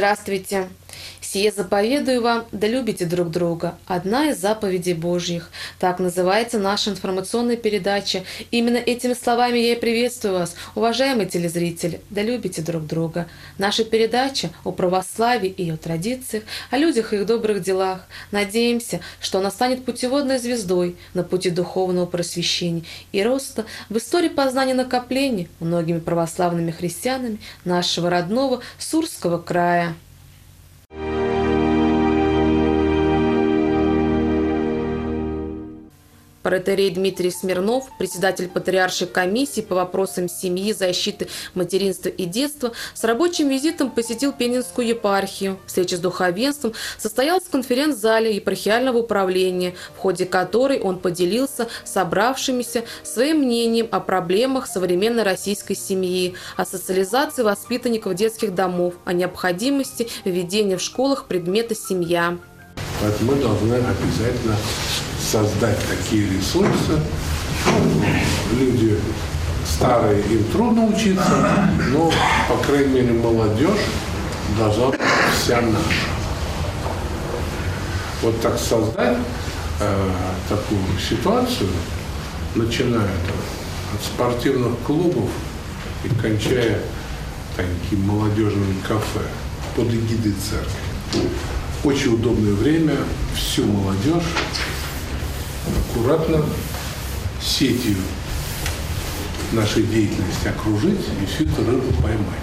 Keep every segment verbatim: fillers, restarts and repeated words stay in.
Здравствуйте! «Сие заповедую вам, да любите друг друга» – одна из заповедей Божьих. Так называется наша информационная передача. Именно этими словами я и приветствую вас, уважаемые телезрители, да любите друг друга. Наша передача о православии и ее традициях, о людях и их добрых делах. Надеемся, что она станет путеводной звездой на пути духовного просвещения и роста в истории познания накопления многими православными христианами нашего родного Сурского края. Протоиерей Дмитрий Смирнов, председатель Патриаршей комиссии по вопросам семьи, защиты материнства и детства, с рабочим визитом посетил Пензенскую епархию. Встреча с духовенством состоялась в конференц-зале епархиального управления, в ходе которой он поделился с собравшимися своим мнением о проблемах современной российской семьи, о социализации воспитанников детских домов, о необходимости введения в школах предмета «семья». Поэтому мы должны обязательно создать такие ресурсы. Люди старые, им трудно учиться, но, по крайней мере, молодежь должна быть вся наша. Вот так создать э, такую ситуацию, начиная от спортивных клубов и кончая такими молодежными кафе под эгидой церкви. Очень удобное время, всю молодежь аккуратно сетью нашей деятельности окружить и всю эту рыбу поймать.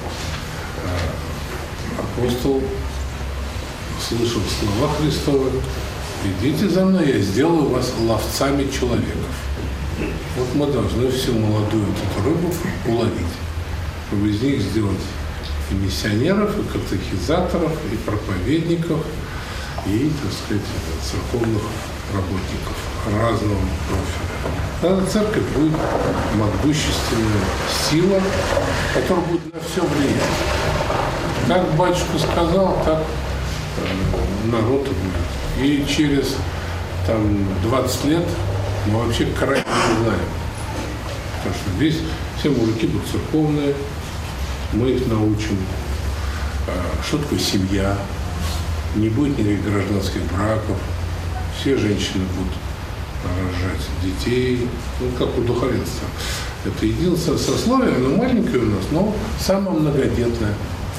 Апостол слышал слова Христовы: «Идите за мной, я сделаю вас ловцами человеков». Вот мы должны всю молодую эту рыбу уловить, чтобы из них сделать и миссионеров, и катехизаторов, и проповедников, и, так сказать, церковных работников разного профиля. Тогда церковь будет могущественная сила, которая будет на все влиять. Как батюшка сказал, так э, народ будет. И через там, двадцать лет мы вообще крайне не знаем. Потому что здесь все мужики будут церковные, мы их научим, что такое семья, не будет никаких гражданских браков, все женщины будут рожать детей, ну, как у духовенства. Это единственное сословие, оно маленькое у нас, но самое многодетное.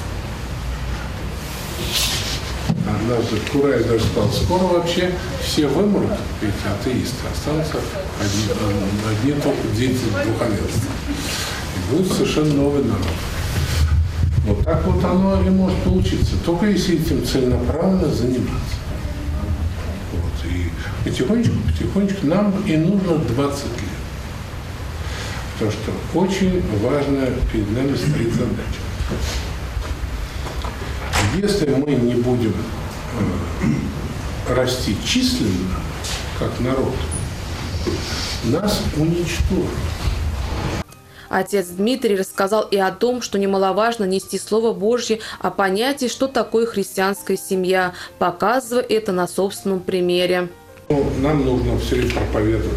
Однажды Кураев даже сказал: скоро вообще все вымрут, эти атеисты, останутся одни, одни только дети духовенства. И будет совершенно новый народ. Вот так вот оно и может получиться, только если этим целенаправленно заниматься. Вот. И потихонечку, потихонечку нам и нужно двадцать лет. Потому что очень важная перед нами стоит задача. Если мы не будем э, расти численно, как народ, нас уничтожат. Отец Дмитрий рассказал и о том, что немаловажно нести Слово Божье о понятии, что такое христианская семья, показывая это на собственном примере. Ну, нам нужно все время проповедовать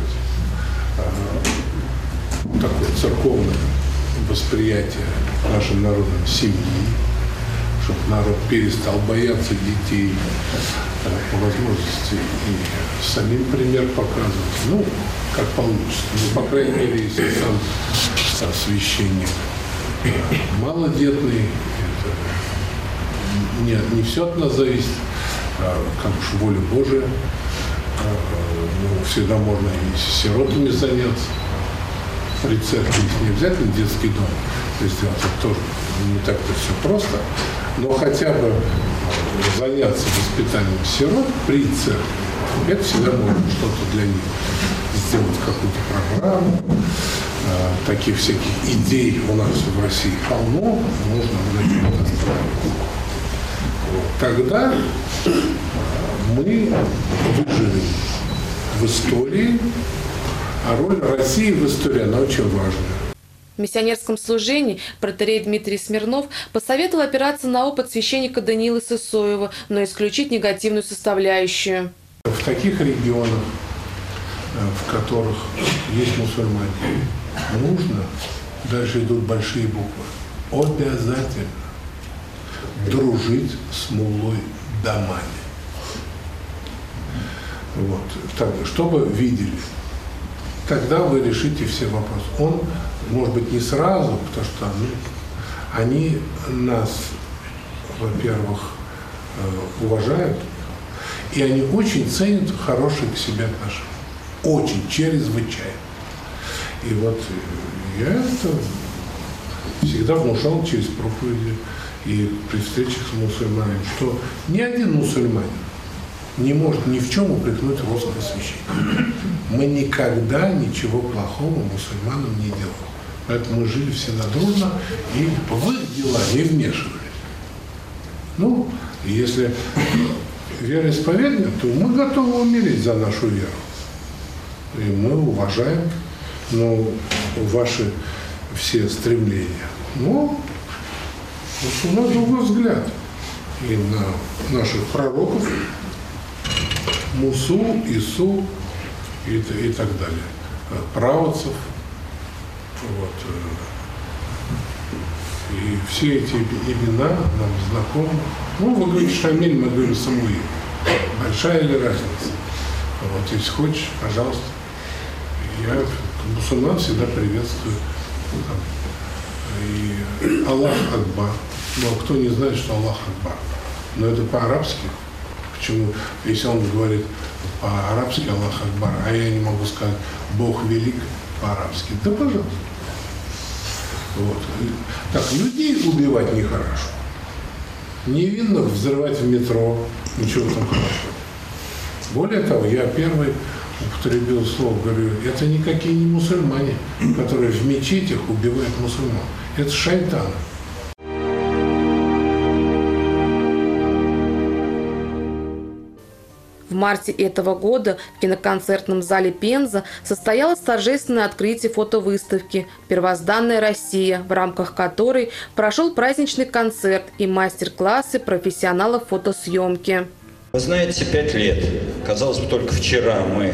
э, такое церковное восприятие нашим народом семьи, чтобы народ перестал бояться детей, э, по возможности и самим пример показывать. Ну, как получится. Ну, по крайней мере, если сам сам священник малодетный, это не, не все от нас зависит, а, как уж воля Божия. А, ну, всегда можно и с сиротами заняться. При церкви не обязательно детский дом сделать, это тоже не так-то все просто, но хотя бы заняться воспитанием сирот при церкви, это всегда можно что-то для них сделать, какую-то программу. Таких всяких идей у нас в России полно, можно на остановиться. Вот. Тогда мы выживем в истории, а роль России в истории, она очень важная. В миссионерском служении протоиерей Дмитрий Смирнов посоветовал опираться на опыт священника Даниила Сысоева, но исключить негативную составляющую. В таких регионах, в которых есть мусульмане, нужно, даже идут большие буквы, обязательно дружить с муллой домами. Вот. Так, чтобы видели. Тогда вы решите все вопросы. Он, может быть, не сразу, потому что ну, они нас, во-первых, уважают, и они очень ценят хорошие к себе отношения. Очень, чрезвычайно. И вот я это всегда внушал через проповеди и при встречах с мусульманами, что ни один мусульманин не может ни в чем упрекнуть русского священника. Мы никогда ничего плохого мусульманам не делали. Поэтому мы жили всегда дружно и в их дела не вмешивались. Ну, если вероисповедание, то мы готовы умереть за нашу веру. И мы уважаем ну, ваши все стремления. Но у нас другой взгляд и на наших пророков, Мусу, Ису и, и так далее, правоцев. Вот. И все эти имена нам знакомы. Ну, вы говорите Шамиль, мы говорим Самуил. Большая ли разница? Вот, если хочешь, пожалуйста. Я мусульман всегда приветствую. И Аллах Акбар. Но кто не знает, что Аллах Акбар? Но это по-арабски. Почему? Если он говорит по-арабски Аллах Акбар, а я не могу сказать Бог велик по-арабски. Да, пожалуйста. Вот. Так, людей убивать нехорошо. Невинных взрывать в метро, ничего там хорошего. Более того, я первый употребил слово, говорю, это никакие не мусульмане, которые в мечетях убивают мусульман. Это шайтаны. В марте этого года в киноконцертном зале Пенза состоялось торжественное открытие фотовыставки «Первозданная Россия», в рамках которой прошел праздничный концерт и мастер-классы профессионалов фотосъемки. Вы знаете, пять лет. Казалось бы, только вчера мы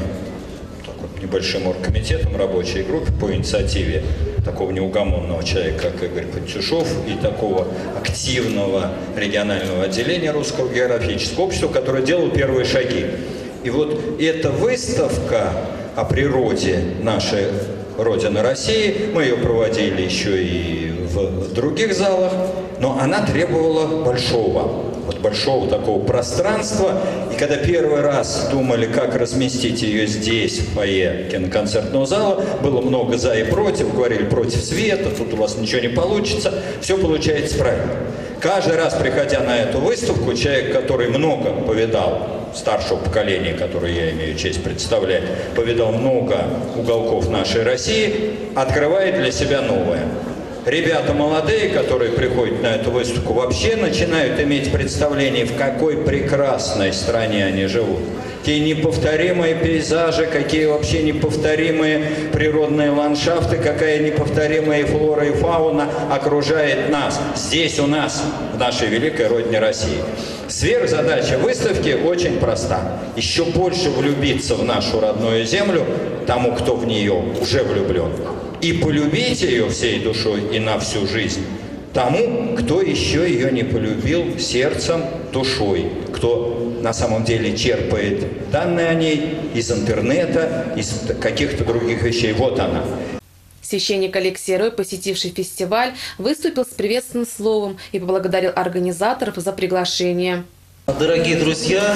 вот, небольшим оргкомитетом рабочей группе по инициативе такого неугомонного человека, как Игорь Пантюшов, и такого активного регионального отделения Русского географического общества, которое делало первые шаги. И вот эта выставка о природе нашей Родины России, мы ее проводили еще и в других залах, но она требовала большого, вот большого такого пространства. И когда первый раз думали, как разместить ее здесь, в фойе киноконцертного зала, было много за и против, говорили против света, тут у вас ничего не получится, все получается правильно. Каждый раз, приходя на эту выставку, человек, который много повидал, старшего поколения, которое я имею честь представлять, повидал много уголков нашей России, открывает для себя новое. Ребята молодые, которые приходят на эту выставку, вообще начинают иметь представление, в какой прекрасной стране они живут. Какие неповторимые пейзажи, какие вообще неповторимые природные ландшафты, какая неповторимая флора и фауна окружает нас, здесь у нас, в нашей великой родине России. Сверхзадача выставки очень проста. Еще больше влюбиться в нашу родную землю тому, кто в нее уже влюблен. И полюбить ее всей душой и на всю жизнь тому, кто еще ее не полюбил сердцем, душой, кто на самом деле черпает данные о ней из интернета, из каких-то других вещей. Вот она. Священник Алексей Рой, посетивший фестиваль, выступил с приветственным словом и поблагодарил организаторов за приглашение. Дорогие друзья,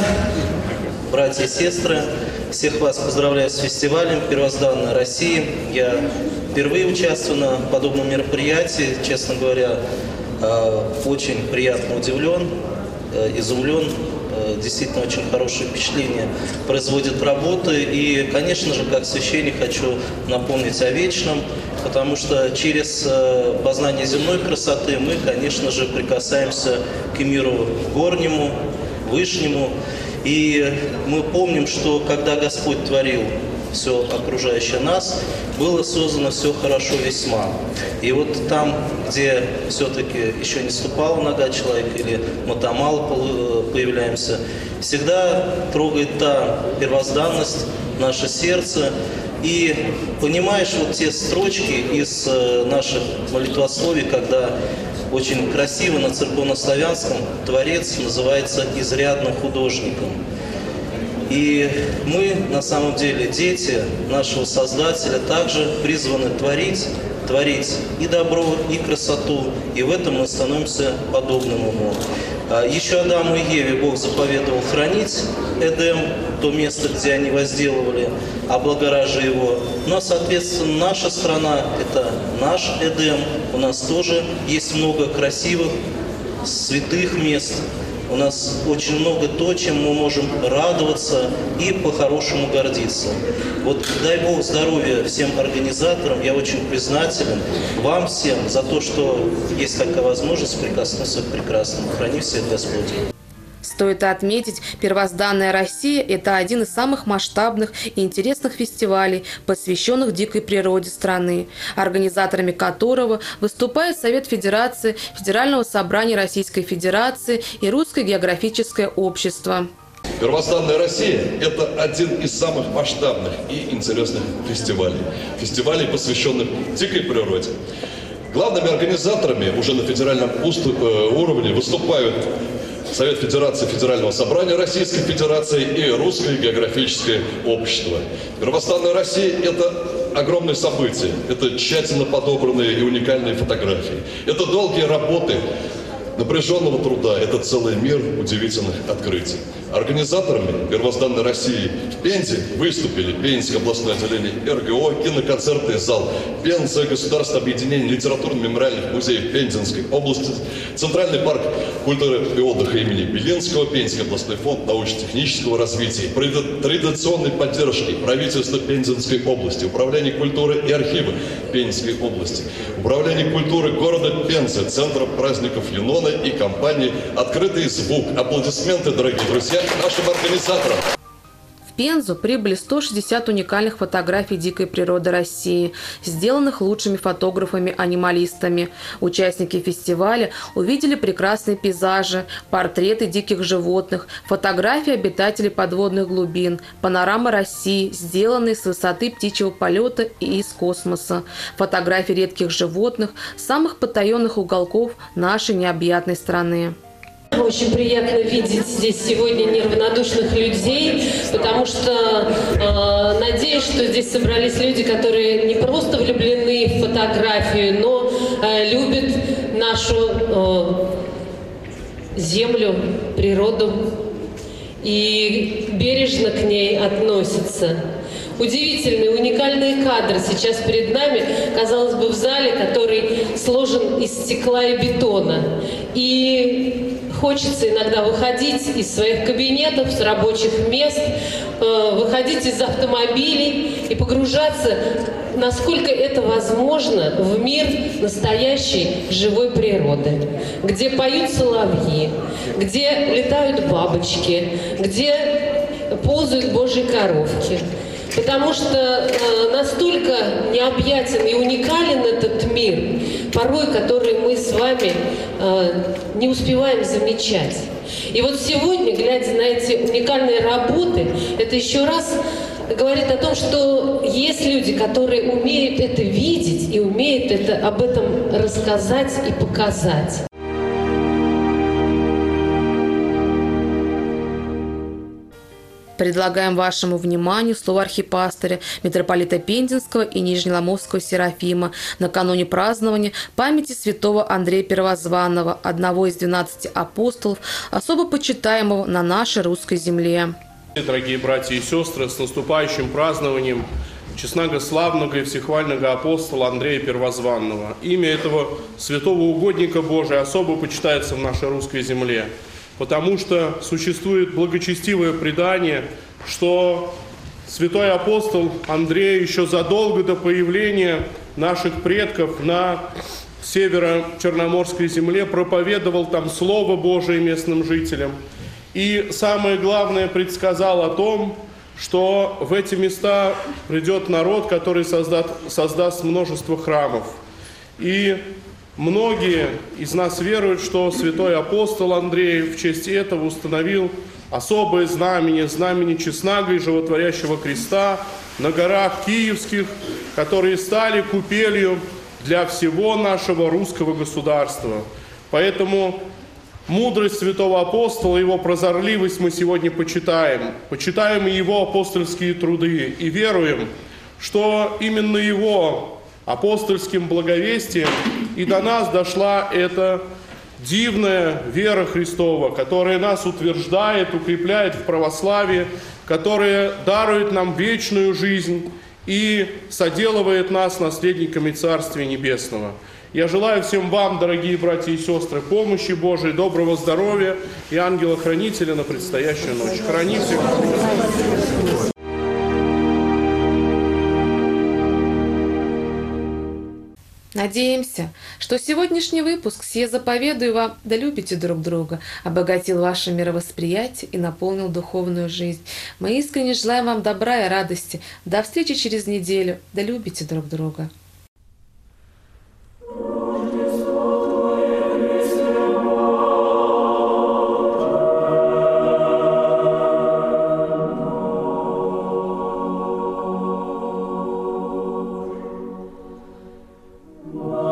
братья и сестры, всех вас поздравляю с фестивалем «Первозданная Россия». Я впервые участвую на подобном мероприятии. Честно говоря, очень приятно удивлен, изумлен. Действительно, очень хорошее впечатление производит работы. И, конечно же, как священник хочу напомнить о вечном, потому что через познание земной красоты мы, конечно же, прикасаемся к миру горнему, вышнему. И мы помним, что когда Господь творил все окружающее нас, было создано все хорошо весьма. И вот там, где все-таки еще не ступала нога человека, или мы там мало появляемся, всегда трогает та первозданность, наше сердце. И понимаешь вот те строчки из наших молитвословий, когда очень красиво на церковнославянском творец называется изрядным художником. И мы, на самом деле, дети нашего Создателя, также призваны творить, творить и добро, и красоту, и в этом мы становимся подобным ему. Еще Адаму и Еве Бог заповедовал хранить Эдем, то место, где они возделывали, облагораживая его. Но, соответственно, наша страна – это наш Эдем. У нас тоже есть много красивых, святых мест. У нас очень много то, чем мы можем радоваться и по-хорошему гордиться. Вот дай Бог здоровья всем организаторам. Я очень признателен вам всем за то, что есть такая возможность прикоснуться к прекрасному. Храни всех Господь. Стоит отметить, «Первозданная Россия» – это один из самых масштабных и интересных фестивалей, посвященных дикой природе страны, организаторами которого выступает Совет Федерации, Федерального собрания Российской Федерации и Русское географическое общество. «Первозданная Россия» – это один из самых масштабных и интересных фестивалей. Фестивалей, посвященных дикой природе. Главными организаторами уже на федеральном уровне выступают Совет Федерации Федерального собрания Российской Федерации и Русское географическое общество. «Первозданная Россия» – это огромное событие, это тщательно подобранные и уникальные фотографии, это долгие работы напряженного труда, это целый мир удивительных открытий. Организаторами «Первозданной России» в Пензе выступили Пензенское областное отделение эр гэ о, киноконцертный зал Пенза, Государственное объединение литературно-мемориальных музеев Пензенской области, Центральный парк культуры и отдыха имени Белинского, Пензенский областной фонд научно-технического развития, традиционной поддержки правительства Пензенской области, Управление культуры и архива Пензенской области, Управление культуры города Пензы, Центра праздников Юнона и компании «Открытый звук». Аплодисменты, дорогие друзья, нашим организаторам. В Пензу прибыли сто шестьдесят уникальных фотографий дикой природы России, сделанных лучшими фотографами-анималистами. Участники фестиваля увидели прекрасные пейзажи, портреты диких животных, фотографии обитателей подводных глубин, панорамы России, сделанные с высоты птичьего полета и из космоса, фотографии редких животных, самых потаенных уголков нашей необъятной страны. Очень приятно видеть здесь сегодня неравнодушных людей, потому что э, надеюсь, что здесь собрались люди, которые не просто влюблены в фотографию, но э, любят нашу э, землю, природу и бережно к ней относятся. Удивительные, уникальные кадры сейчас перед нами, казалось бы, в зале, который сложен из стекла и бетона. И хочется иногда выходить из своих кабинетов, с рабочих мест, выходить из автомобилей и погружаться, насколько это возможно, в мир настоящей живой природы, где поют соловьи, где летают бабочки, где ползают божьи коровки. Потому что э, настолько необъятен и уникален этот мир, порой который мы с вами э, не успеваем замечать. И вот сегодня, глядя на эти уникальные работы, это еще раз говорит о том, что есть люди, которые умеют это видеть и умеют это, об этом рассказать и показать. Предлагаем вашему вниманию слово архипастыря, митрополита Пензенского и Нижнеломовского Серафима накануне празднования памяти святого Андрея Первозванного, одного из двенадцати апостолов, особо почитаемого на нашей русской земле. Дорогие братья и сестры, с наступающим празднованием честного, и всехвального апостола Андрея Первозванного. Имя этого святого угодника Божия особо почитается в нашей русской земле, потому что существует благочестивое предание, что святой апостол Андрей еще задолго до появления наших предков на северо-черноморской земле проповедовал там Слово Божие местным жителям. И самое главное, предсказал о том, что в эти места придет народ, который создаст, создаст множество храмов. И многие из нас веруют, что святой апостол Андрей в честь этого установил особое знамение, знамение честного и животворящего креста на горах Киевских, которые стали купелью для всего нашего русского государства. Поэтому мудрость святого апостола, его прозорливость мы сегодня почитаем. Почитаем и его апостольские труды и веруем, что именно его апостольским благовестием и до нас дошла эта дивная вера Христова, которая нас утверждает, укрепляет в православии, которая дарует нам вечную жизнь и соделывает нас наследниками Царствия Небесного. Я желаю всем вам, дорогие братья и сестры, помощи Божией, доброго здоровья и ангела-хранителя на предстоящую ночь. Храни всех. Надеемся, что сегодняшний выпуск «Сие заповедую вам, да любите друг друга» обогатил ваше мировосприятие и наполнил духовную жизнь. Мы искренне желаем вам добра и радости. До встречи через неделю. Да любите друг друга. Wow.